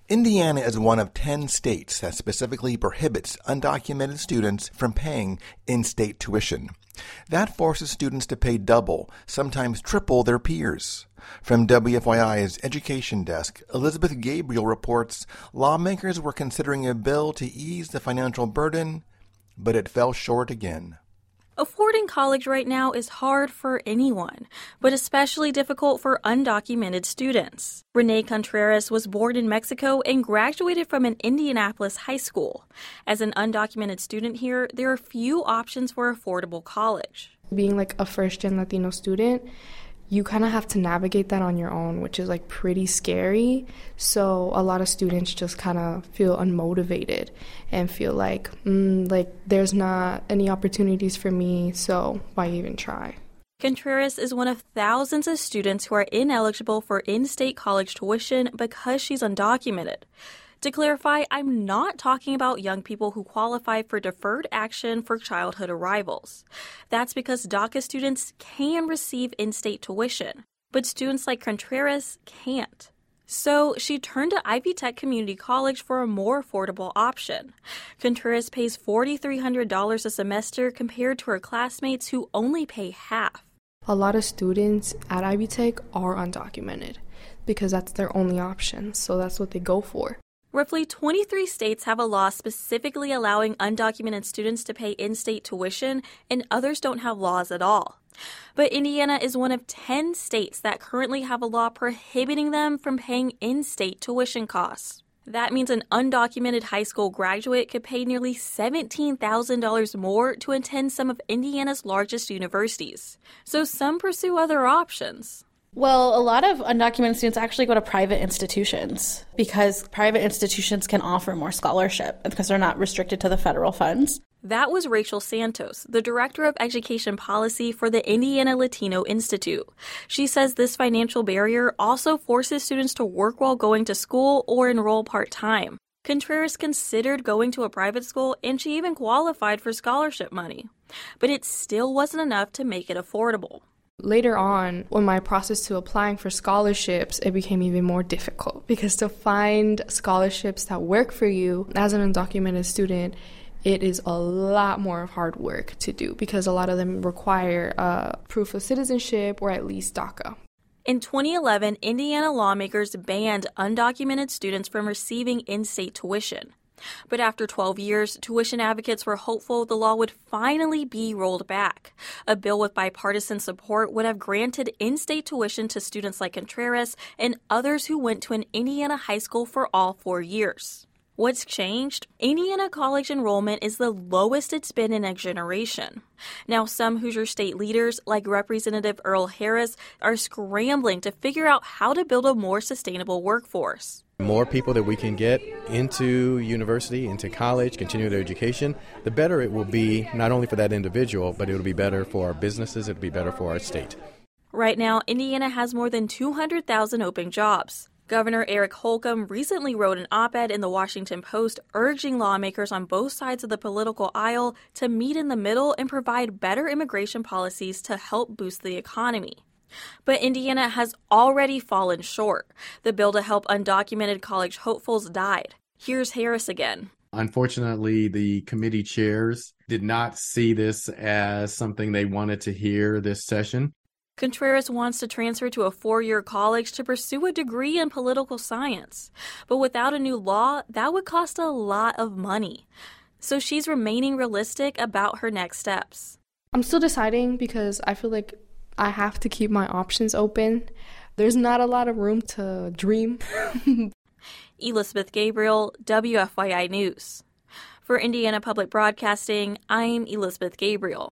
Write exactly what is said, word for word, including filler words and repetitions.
Indiana is one of ten states that specifically prohibits undocumented students from paying in-state tuition. That forces students to pay double, sometimes triple their peers. From W F Y I's Education Desk, Elizabeth Gabriel reports lawmakers were considering a bill to ease the financial burden, but it fell short again. Affording college right now is hard for anyone, but especially difficult for undocumented students. Renee Contreras was born in Mexico and graduated from an Indianapolis high school. As an undocumented student here, there are few options for affordable college. Being like a first-gen Latino student, you kind of have to navigate that on your own, which is like pretty scary. So a lot of students just kind of feel unmotivated and feel like, mm, like there's not any opportunities for me, so why even try? Contreras is one of thousands of students who are ineligible for in-state college tuition because she's undocumented. To clarify, I'm not talking about young people who qualify for deferred action for childhood arrivals. That's because DACA students can receive in-state tuition, but students like Contreras can't. So she turned to Ivy Tech Community College for a more affordable option. Contreras pays four thousand three hundred dollars a semester compared to her classmates who only pay half. A lot of students at Ivy Tech are undocumented because that's their only option, so that's what they go for. Roughly twenty-three states have a law specifically allowing undocumented students to pay in-state tuition, and others don't have laws at all. But Indiana is one of ten states that currently have a law prohibiting them from paying in-state tuition costs. That means an undocumented high school graduate could pay nearly seventeen thousand dollars more to attend some of Indiana's largest universities. So some pursue other options. Well, a lot of undocumented students actually go to private institutions because private institutions can offer more scholarship because they're not restricted to the federal funds. That was Rachel Santos, the Director of Education Policy for the Indiana Latino Institute. She says this financial barrier also forces students to work while going to school or enroll part-time. Contreras considered going to a private school, and she even qualified for scholarship money. But it still wasn't enough to make it affordable. Later on, when my process to applying for scholarships, it became even more difficult because to find scholarships that work for you as an undocumented student, it is a lot more hard work to do because a lot of them require uh, proof of citizenship or at least DACA. In twenty eleven, Indiana lawmakers banned undocumented students from receiving in-state tuition. But after twelve years, tuition advocates were hopeful the law would finally be rolled back. A bill with bipartisan support would have granted in-state tuition to students like Contreras and others who went to an Indiana high school for all four years. What's changed? Indiana college enrollment is the lowest it's been in a generation. Now, some Hoosier state leaders, like Representative Earl Harris, are scrambling to figure out how to build a more sustainable workforce. More people that we can get into university, into college, continue their education, the better it will be, not only for that individual, but it will be better for our businesses, it will be better for our state. Right now, Indiana has more than two hundred thousand open jobs. Governor Eric Holcomb recently wrote an op-ed in the Washington Post urging lawmakers on both sides of the political aisle to meet in the middle and provide better immigration policies to help boost the economy. But Indiana has already fallen short. The bill to help undocumented college hopefuls died. Here's Harris again. Unfortunately, the committee chairs did not see this as something they wanted to hear this session. Contreras wants to transfer to a four-year college to pursue a degree in political science. But without a new law, that would cost a lot of money. So she's remaining realistic about her next steps. I'm still deciding because I feel like I have to keep my options open. There's not a lot of room to dream. Elizabeth Gabriel, W F Y I News. For Indiana Public Broadcasting, I'm Elizabeth Gabriel.